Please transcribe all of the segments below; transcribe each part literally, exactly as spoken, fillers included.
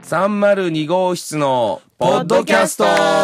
さんまるにごうしつのポッドキャスト。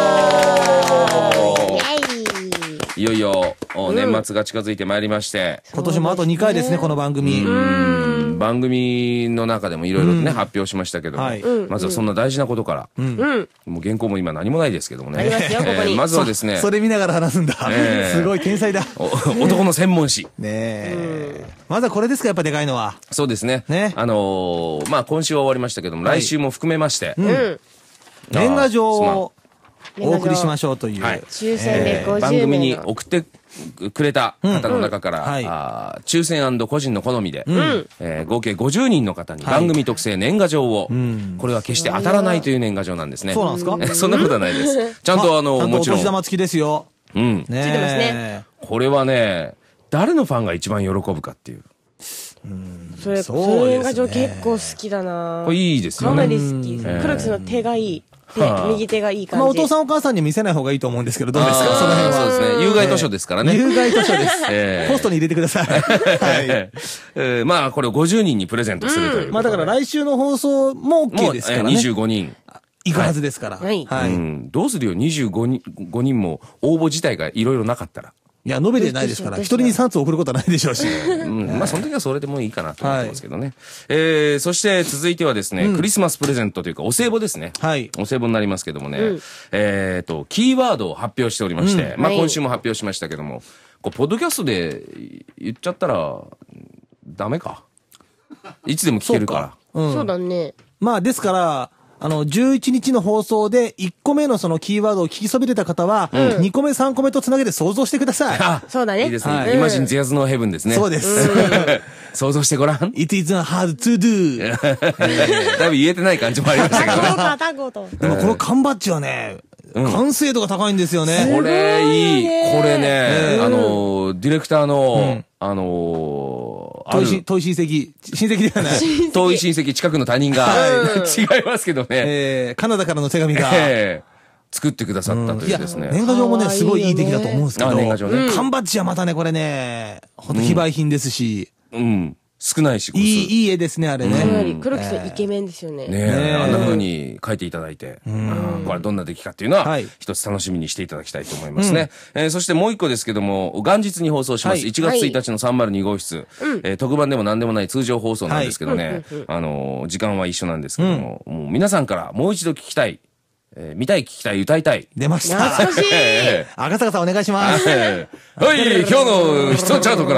いよいよ年末が近づいてまいりまして、 今年もあとにかいですね、この番組。 うん番組の中でもいろいろね、発表しましたけども、はい、まずはそんな大事なことから、うん、もう原稿も今何もないですけどもね、ありますよ、ここに。えー、まずはですねそ, それ見ながら話すんだ、えー、すごい天才だ。 男の専門誌ねえ、まずはこれですか、やっぱでかいのは。 そうですね、ね、あのー、まあ今週は終わりましたけども、はい、来週も含めまして、うん、 年賀状をお送りしましょうという、はい、 抽選でごじゅうめいの、 番組に送ってくれた方の中から、うんはい、あ抽選&個人の好みで、うんえー、合計ごじゅうにんの方に番組特製年賀状を、はい、これは決して当たらないという年賀状なんですね。 そうなんですか？ えそんなことはないです。ちゃんとあの、 ま、 もちろん。 お年玉付きですよ。 うん。 ね、ついてますね。 これはね、誰のファンが一番喜ぶかっていう。 うん、それ、その年賀状結構好きだな。 これいいですよね。 かなり好き。黒木さんの手がいい。はあ、右手がいい感じ。 まあお父さんお母さんに見せない方がいいと思うんですけど、どうですかその辺は。 そうですね。有害図書ですからね。 有害図書です。えー、ポストに入れてください。はい。 えー、まあこれをごじゅうにんにプレゼントするという、うん。 まあだから来週の放送も OK ですからね。 にじゅうごにん。 いくはずですから。 はい。 はい。うん、どうするよ、にじゅうごにんも応募自体がいろいろなかったら。 いや、述べてないですから、一人にさんつ送ることはないでしょうし。 うん、まあ、その時はそれでもいいかなと思ってますけどね。はい、えー、そして続いてはですね、うん、クリスマスプレゼントというか、お歳暮ですね。はい。お歳暮になりますけどもね、うん、えっと、キーワードを発表しておりまして、うん、まあ、今週も発表しましたけども、こう、ポッドキャストで言っちゃったら、ダメか。いつでも聞けるから。 そうか。うん、そうだね。 まあ、ですから、あの、じゅういちにちの放送でいっこめのそのキーワードを聞きそびれた方は、うん、にこめさんこめとつなげて想像してください。 あ、そうだね。 いいですね。はい、イマジンゼアズのヘブンですね。 そうです。 想像してごらん。 It is hard to do. だいぶ言えてない感じもありましたけどね。 タゴと。 でもこの缶バッジはね、完成度が高いんですよね。 これいい。これね、あの、ディレクターの、あの、 遠い親戚、親戚ではない。 遠い親戚、近くの他人が、違いますけどね。 えー、カナダからの手紙が。 作ってくださったというですね。 年賀状もね、すごいいい出来だと思うんですけど。 年賀状ね。 缶バッジはまたね、これね、ほんと非売品ですし。 うん。少ないし、 いい、いい絵ですね、あれね。 かなり黒木さんイケメンですよね。 ねえ、あんな風に書いていただいて、これどんな出来かっていうのは、一つ楽しみにしていただきたいと思いますね。そしてもう一個ですけども、元日に放送します。いちがつついたちのさんまるにごうしつ。特番でも何でもない通常放送なんですけどね、あの、時間は一緒なんですけども、もう皆さんからもう一度聞きたい。えー、見たい、聞きたい、歌いたい。 出ました。 懐かしい。 赤坂さんお願いします。 はい、今日の質問チャートから。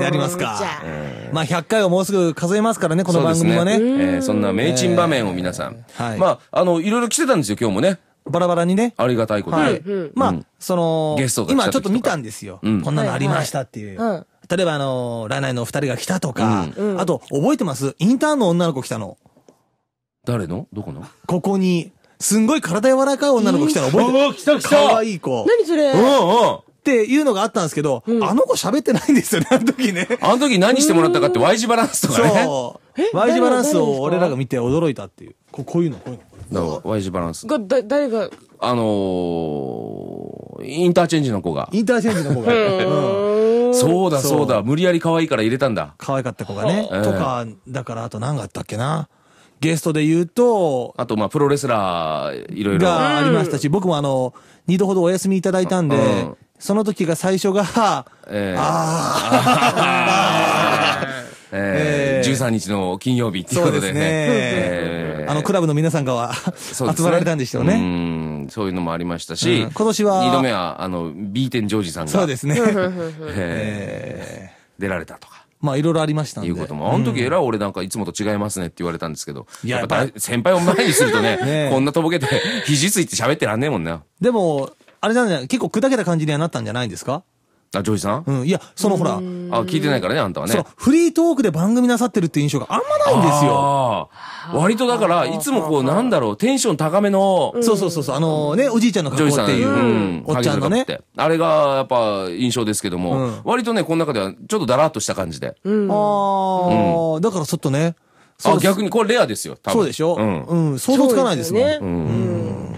やりますか。まあひゃっかいをもうすぐ数えますからね、この番組はね。 そ, ねえー、そんな名珍場面を皆さん。えー、はい。まあ、あの、いろいろ来てたんですよ、今日もね。 バラバラにね。 ありがたいことで。はい。 まあ、その、ゲストが今ちょっと見たんですよ。うん、こんなのありましたっていう。はいはい、例えばあの、ライナイのお二人が来たとか、うん、あと、覚えてます？インターンの女の子来たの。 誰の？どこの？ ここに。すんごい体柔らかい女の子来たの覚えてる？ ああ、来た来た！ かわいい子。 何それ？ うんうん。 っていうのがあったんですけど、うん、あの子喋ってないんですよね、あの時ね。 あの時何してもらったかって ワイ 字バランスとかね。 そう。ワイ 字バランスを俺らが見て驚いたっていう。ここういうの、こういうの。だから ワイ 字バランス。 が、だ、誰があのー、インターチェンジの子が。 インターチェンジの子が。 うん、そうだそうだ、無理やり可愛いから入れたんだ。 可愛かった子がね。とか、だからあと何があったっけな。ゲストで言うと、 あと、まあ、プロレスラー、いろいろ。 がありましたし、僕もあの、二度ほどお休みいただいたんで、うん、その時が最初が、えー、あー、えー、じゅうさんにちの金曜日っていうことでね。そうですね。 えー、あの、クラブの皆さんがは、集まられたんでしょうね。うん、 そういうのもありましたし、うん、 今年は、 二度目は、あの、ビー 店ジョージさんが、 そうですね。 えー、出られたとか。 まあいろいろありましたんで。 いうことも。あの時えらい俺なんかいつもと違いますねって言われたんですけど。いや、やっぱ先輩を前にするとね、ねこんなとぼけて肘ついて喋ってらんねえもんな。 でも、あれなんじゃない結構砕けた感じにはなったんじゃないんですか？ あ、ジョージさん？ うん。いや、そのほら。あ、 聞いてないからね、あんたはね。 そう、フリートークで番組なさってるって印象があんまないんですよ。 ああ。割とだから、いつもこう、なんだろう、テンション高めの。 そうそうそうそう、あのね、おじいちゃんの格好っていう、うん、おっちゃんのね。 あれが、やっぱ、印象ですけども、割とね、この中では、ちょっとだらっとした感じで。 うん。ああ、だからちょっとね。 あ、逆にこれレアですよ、多分。 そうでしょ？うん。うん。想像つかないですね。うん。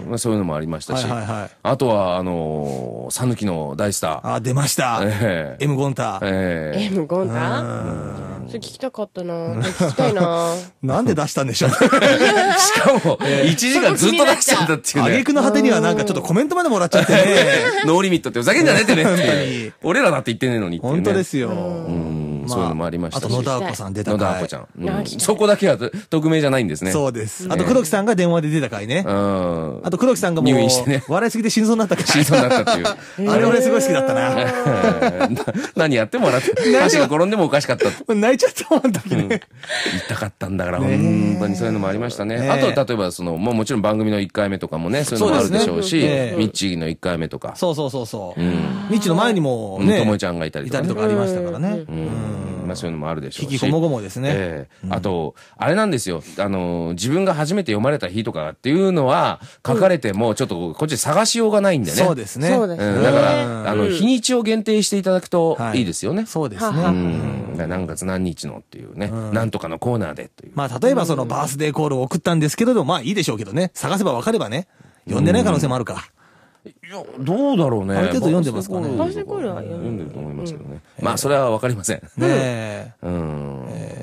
まあそういうのもありましたし、あとは、あの、さぬきの大スター。 あ、出ました。えー、エム ゴンタ。 えー、エム ゴンタそれ聞きたかったな。聞きたいな。 なんで出したんでしょうしかも、いちじかんずっと出しちゃったっていうね。 挙句の果てにはなんかちょっとコメントまでもらっちゃってね。 ノーリミットってふざけんじゃねえってね。俺らだって言ってねえのにっていうね。 本当ですよ。 そういうのもありましたし。 あと野田亜子さん出た回。 野田亜子ちゃん。そこだけは匿名じゃないんですね。 そうです。あと黒木さんが電話で出た回ね。あと黒木さんがもう、入院してね。笑いすぎて死にそうになった回。 死にそうになったっていう。 あれ俺すごい好きだったな。 何やっても笑って、足が転んでもおかしかった。 泣いちゃったもん、あの時ね。 痛かったんだから、本当にそういうのもありましたね。あと、例えば、その、もうもちろん番組のいっかいめとかもね、そういうのもあるでしょうし、ミッチーのいっかいめとか。 そうそうそうそう。ミッチーの前にもね、 ともえちゃんがいたりとか。 いたりとかありましたからね。 まあそういうのもあるでしょうし。 引きこもごもですね。 ええ。あと、あれなんですよ。あの、自分が初めて読まれた日とかっていうのは、書かれても、ちょっとこっちで探しようがないんでね。 そうですね。 そうですね。 だから、あの、日にちを限定していただくといいですよね。 そうですね。 何月何日のっていうね。なんとかのコーナーでという。 まあ例えばそのバースデーコールを送ったんですけれど、まあいいでしょうけどね。探せば分かればね。読んでない可能性もあるか。 いや、どうだろうね。 ある程度読んでますかね。 バースデーコールは読んでると思いますけどね。まあ、それはわかりません。 ねえ。うん。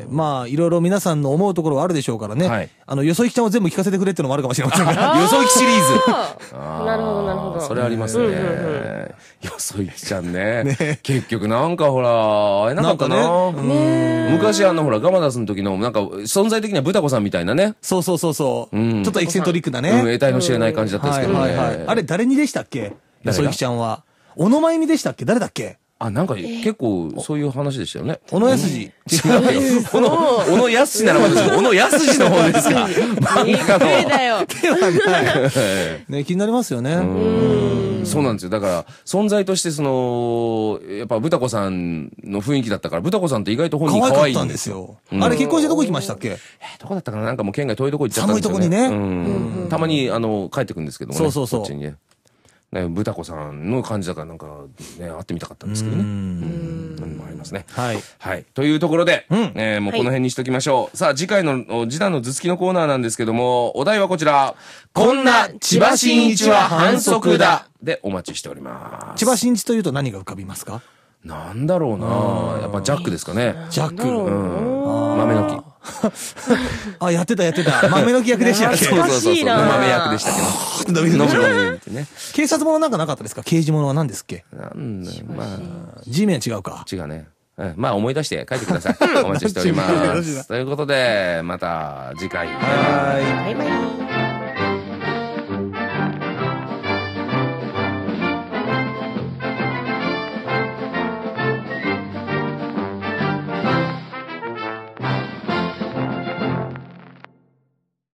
まあ、いろいろ皆さんの思うところはあるでしょうからね。はい。あの、よそ行きちゃんを全部聞かせてくれっていうのもあるかもしれませんが。 よそ行きシリーズ。なるほど、なるほど。 それありますね。よそ行きちゃんね。結局なんかほら、会えなかったな。昔あのほら、ガマダスの時の、なんか、存在的にはブタコさんみたいなね。 そうそうそうそう。ちょっとエキセントリックなね。うん、 得体の知れない感じだったんですけどね。 あれ、誰にでしたっけよそ行きちゃんは。小野真由美でしたっけ誰だっけあ、なんか結構そういう話でしたよね。 小野康二。違うよ。小野、小野康二ならまだ小野康二の方ですか。 漫画の。だよ。 ではない。ね、気になりますよね。 そうなんですよ。だから、存在としてその、やっぱ、ブタコさんの雰囲気だったから、ブタコさんって意外と本人可愛いんですよ。 あれ結婚してどこ行きましたっけえ、 どこだったかななんかもう県外遠いとこ行っちゃったんですよね。 寒いとこにね。たまに、あの、帰ってくるんですけどもね。 そうそうそう。 こっちにね。ね、ブタコさんの感じだからなんかね、会ってみたかったんですけどね。うん。何もありますね。 はい。 はい。というところで、えー、もうこの辺にしときましょう。さあ、次回の次男の頭突きのコーナーなんですけども、お題はこちら。こんな千葉真一は反則だでお待ちしております。 千葉真一というと何が浮かびますか？ なんだろうなやっぱジャックですかね。 ジャック。 うん。豆の木。 あ、やってたやってた。豆の木役でしたっけ？ そうそうそうそう。豆役でしたけど。 警察ものなんかなかったですか？刑事ものは何ですっけ？ なんだよ、まあ。 G メン違うか。 違うね。まあ思い出して書いてください。お待ちしております。ということで、また次回。 はい。 バイバイ。